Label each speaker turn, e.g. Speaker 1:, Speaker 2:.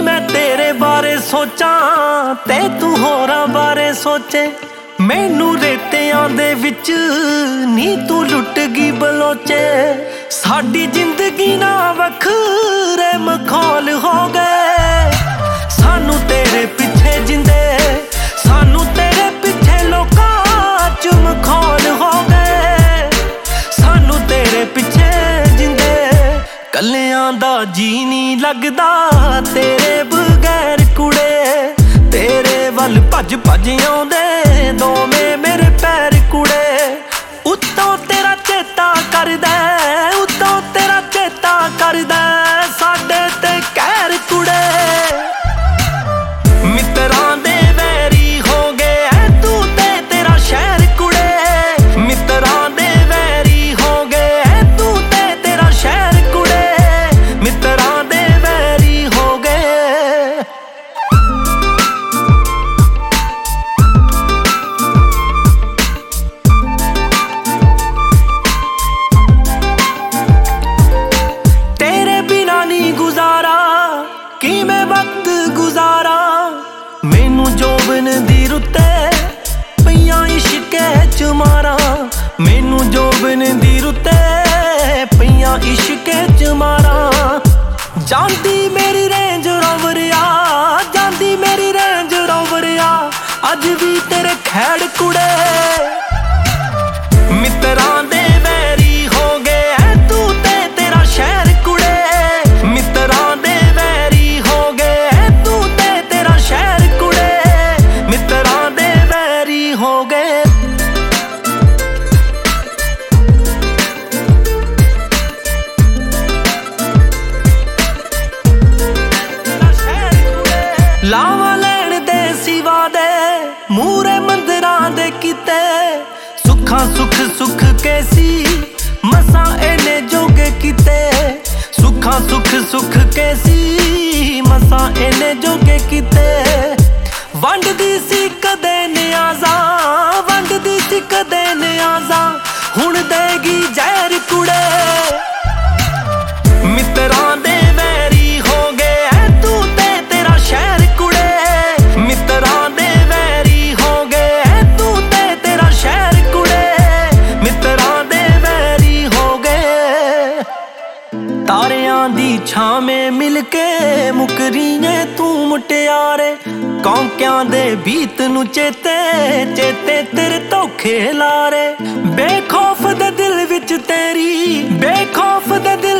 Speaker 1: मैं तेरे बारे सोचां ते तू होरां बारे सोचे। मैनू रेतियां दे विच नी तू लुट गई बलोचे। साडी जिंदगी ना वखरे मखौल हो गए। सानू तेरे पिछे जिंदे, सानू तेरे पिछे लोकां च मखौल हो गए। सानू तेरे पिछे जिंदे, कलियां दा जी नहीं लगदा तेरे बगैर कुड़े। तेरे वल भज भज आउंदे दोवें मेरे पैर कुड़े। उत्तों तेरा चेता करदा, उत्तों तेरा चेता करदा साडे ते कहर कुड़े। मित्रां दे वैरी हो गए तू ते तेरा शहर कुड़े। मित्रां दे वैरी हो गए तू ते तेरा शहर कुड़े। मित्रां दे वैरी हो गए। तेरे बिना नहीं गुजारा किवें वक्त गुजारा। मैनू जोबन दी रुत्ते पईयां इश्के च मारा। मैनू जोबन दी रुत्ते पईयां इश्के च मारा। जांदी मेरी रेंज रोवर आ, जांदी मेरी रेंज रोवर आ अज भी तेरे खैड़ कुड़े। मित्रां दे वैरी हो गए तू ते तेरा शहर कुड़े। मित्रां दे वैरी हो गए तू ते तेरा शहर कुड़े। मित्रां दे वैरी हो गए। लावा लैण दे सिवा दे मूरे मंदिरां दे किते। सुखां सुख सुख कैसी मसां एने जोगे किते। सुखां सुख सुख कैसी मसां एने जोगे किते। वंडदी सी कदे नियाज़ा, वंडदी सी कदे नियाज़ा हुण देगी जहर कुड़े। मित्रां दे वैरी हो गए तू ते तेरा शहर कुड़े। मित्रां दे वैरी हो गए तू ते तेरा शहर कुड़े। मित्रां दे वैरी हो गए। तारियां दी छावें मिलके मुकरीए तू मुटियारे। कौंकियां दे बीत नू चेते, चेते तेरे धोखे लारे। बेखौफ दे दिल विच तेरी, बेखौफ दे दिल